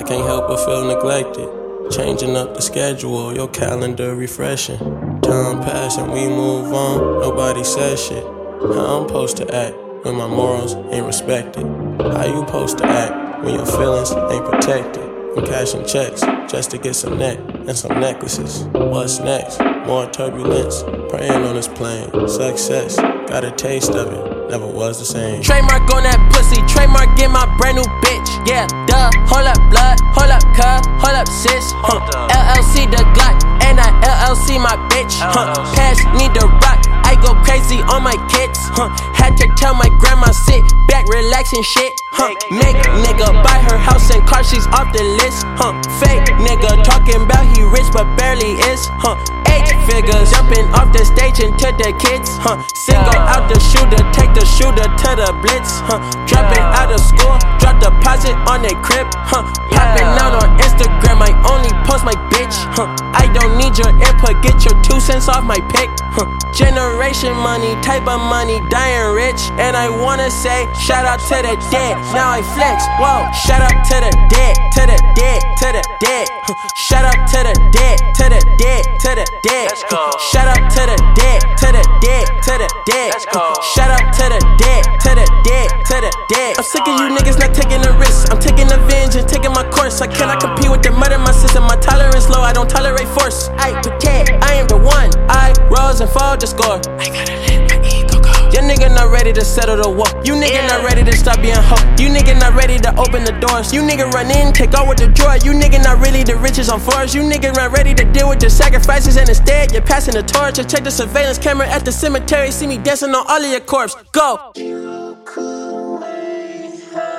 I can't help but feel neglected. Changing up the schedule, your calendar refreshing. Time pass and we move on, nobody says shit. How I'm supposed to act when my morals ain't respected? How you supposed to act when your feelings ain't protected? I'm cashing checks just to get some neck and some necklaces. What's next? More turbulence, praying on this plane. Success, got a taste of it, never was the same. Trademark on that pussy, trademark in my brand new bitch. Yeah, duh, hold up blood, hold up cuz, hold up sis. LLC the Glock, and I LLC my bitch. Pass me the rock, I go crazy on my kids. Had to tell my grandma sit back, relaxing shit. Make nigga buy her house and car, she's off the list. Fake nigga talking about he rich but barely is. H figures jumping off the stage into the kids. Single out the shooter, take the shooter to the blitz. Dropping out of school, drop deposit on their crib. Popping out on Instagram, I only post my bitch. I don't need your input, get your 2 cents off my pick. Generation money, type of money, dying rich. And I wanna say, shout out to the dead. Now I flex, whoa. Shout out to the dead, to the dead, to the dead. Shout out to the dead, to the dead, to the dead. Shout out to the dead, to the dead, to the dead. Shout out to the dead, to the dead, to the dead. I'm sick of you niggas not taking the risk. I'm taking the vengeance, taking my course. I cannot compete with the murder my system. My tolerance low, I don't tolerate force. I pretend I am the one. I rose and fall to score. I gotta let my ego go. Your nigga not ready to settle the war. You nigga not ready to stop being hoe. You nigga not ready to open the doors. You nigga run in, take all with the drawer. You nigga not really the richest on fours. You nigga not ready to deal with the sacrifices, and instead you're passing the torch. I check the surveillance camera at the cemetery, see me dancing on all of your corpse. Go. You could wait.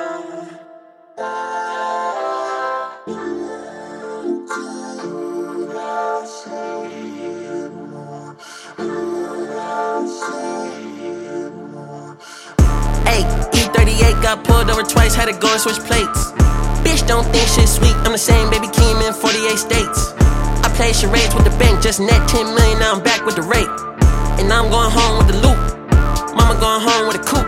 Hey, E38 got pulled over twice, had to go and switch plates. Bitch don't think shit sweet, I'm the same baby Keem in 48 states. I play charades with the bank, just net 10 million, now I'm back with the rate. And I'm going home with the loop, mama going home with a coupe.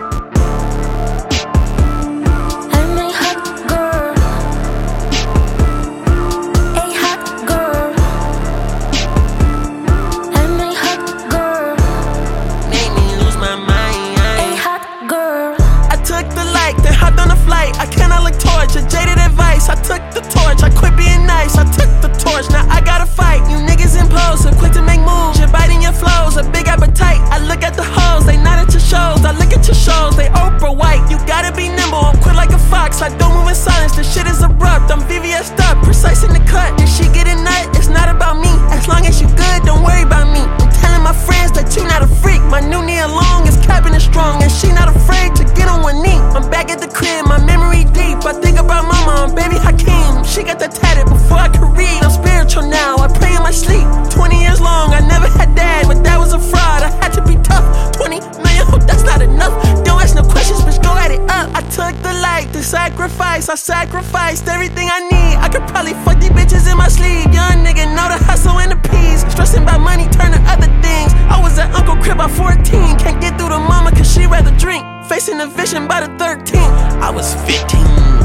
I cannot look torch, a jaded advice. I took the torch, I quit being nice. I took the torch, now I gotta fight. You niggas impulsive, quick to make moves. You're biting your flows, a big appetite. I look at the hoes, they not at your shows. I look at your shows, they Oprah White. You gotta be nimble, I'm quick like a fox. I don't move in silence, this shit is abrupt. I'm VVS'd up, precise in the cut. If she get a nut, it's not about me. As long as you good, don't worry about me. I'm telling my friends that you not a freak. My new knee long is capping is strong, and she not afraid to get on one knee. I'm back at the crib, my memory deep. I think about mama and baby Hakeem. She got that tatted before I could read. I'm spiritual now, I pray in my sleep. 20 years long, I never had dad, but that was a fraud. I had to be tough. 20 million, oh, that's not enough. Don't ask no questions, bitch, go at it up. I took the light, the sacrifice. I sacrificed everything I need. I could probably fuck these bitches in my sleeve. Young nigga know the hustle and the peas. Stressing about money, turn to other things. I was at Uncle Crib by 14. Can't get through to mama cause she rather drink. Facing the vision by the 13th. I was 15.